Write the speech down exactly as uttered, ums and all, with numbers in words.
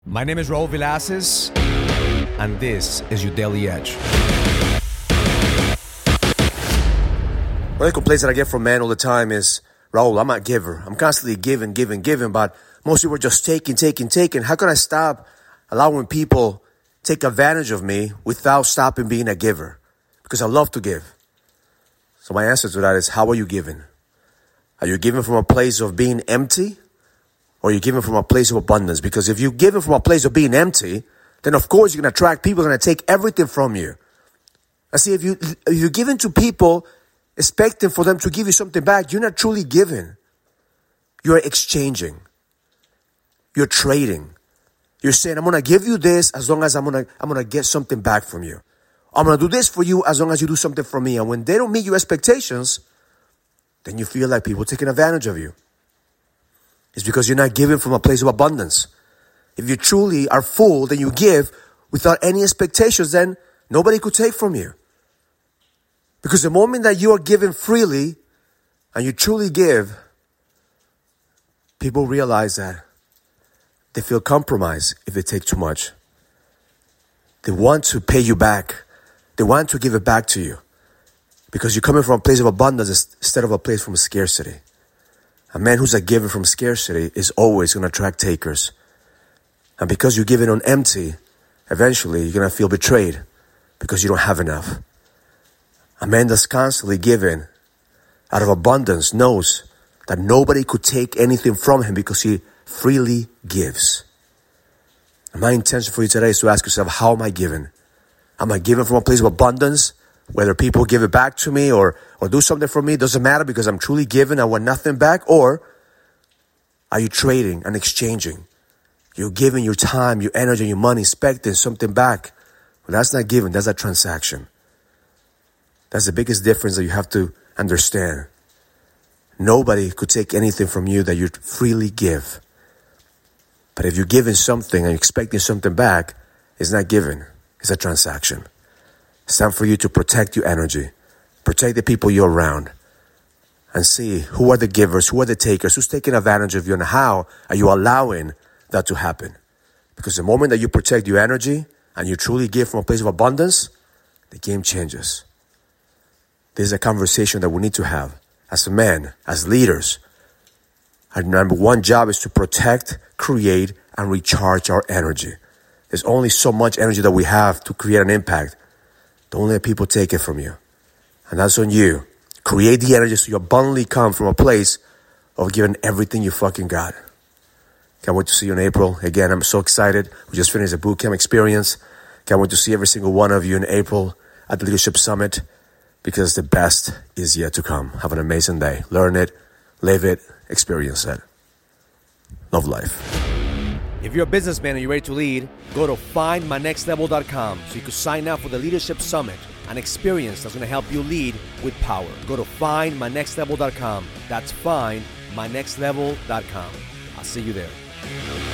My name is Raul Villacis, and this is your Daily Edge. One of the complaints that I get from men all the time is, Raul, I'm not a giver. I'm constantly giving, giving, giving, but most people are just taking, taking, taking. How can I stop allowing people take advantage of me without stopping being a giver? Because I love to give. So my answer to that is, how are you giving? Are you giving from a place of being empty? Or are you giving from a place of abundance? Because if you're giving from a place of being empty, then of course you're going to attract people who are going to take everything from you. I see, if, you, if you're giving to people expecting for them to give you something back, you're not truly giving. You're exchanging. You're trading. You're saying, I'm going to give you this as long as I'm going to I'm going to get something back from you. I'm going to do this for you as long as you do something for me. And when they don't meet your expectations, then you feel like people are taking advantage of you. It's because you're not giving from a place of abundance. If you truly are full, then you give without any expectations, then nobody could take from you. Because the moment that you are giving freely and you truly give, people realize that they feel compromised if they take too much. They want to pay you back. They want to give it back to you because you're coming from a place of abundance instead of a place from scarcity. A man who's a giver from scarcity is always going to attract takers. And because you're giving on empty, eventually you're going to feel betrayed because you don't have enough. A man that's constantly giving out of abundance knows that nobody could take anything from him because he freely gives. And my intention for you today is to ask yourself, how am I giving? Am I giving from a place of abundance? Whether people give it back to me or, or do something for me, doesn't matter because I'm truly giving. I want nothing back. Or are you trading and exchanging? You're giving your time, your energy, your money, expecting something back. Well, that's not giving. That's a transaction. That's the biggest difference that you have to understand. Nobody could take anything from you that you freely give. But if you're giving something and expecting something back, it's not giving. It's a transaction. It's time for you to protect your energy, protect the people you're around, and see who are the givers, who are the takers, who's taking advantage of you, and how are you allowing that to happen. Because the moment that you protect your energy and you truly give from a place of abundance, the game changes. This is a conversation that we need to have as men, as leaders. Our number one job is to protect, create, and recharge our energy. There's only so much energy that we have to create an impact. Don't let people take it from you. And that's on you. Create the energy so you abundantly come from a place of giving everything you fucking got. Can't wait to see you in April. Again, I'm so excited. We just finished the bootcamp experience. Can't wait to see every single one of you in April at the Leadership Summit because the best is yet to come. Have an amazing day. Learn it, live it, experience it. Love life. If you're a businessman and you're ready to lead, go to find my next level dot com so you can sign up for the Leadership Summit, an experience that's going to help you lead with power. Go to find my next level dot com. That's find my next level dot com. I'll see you there.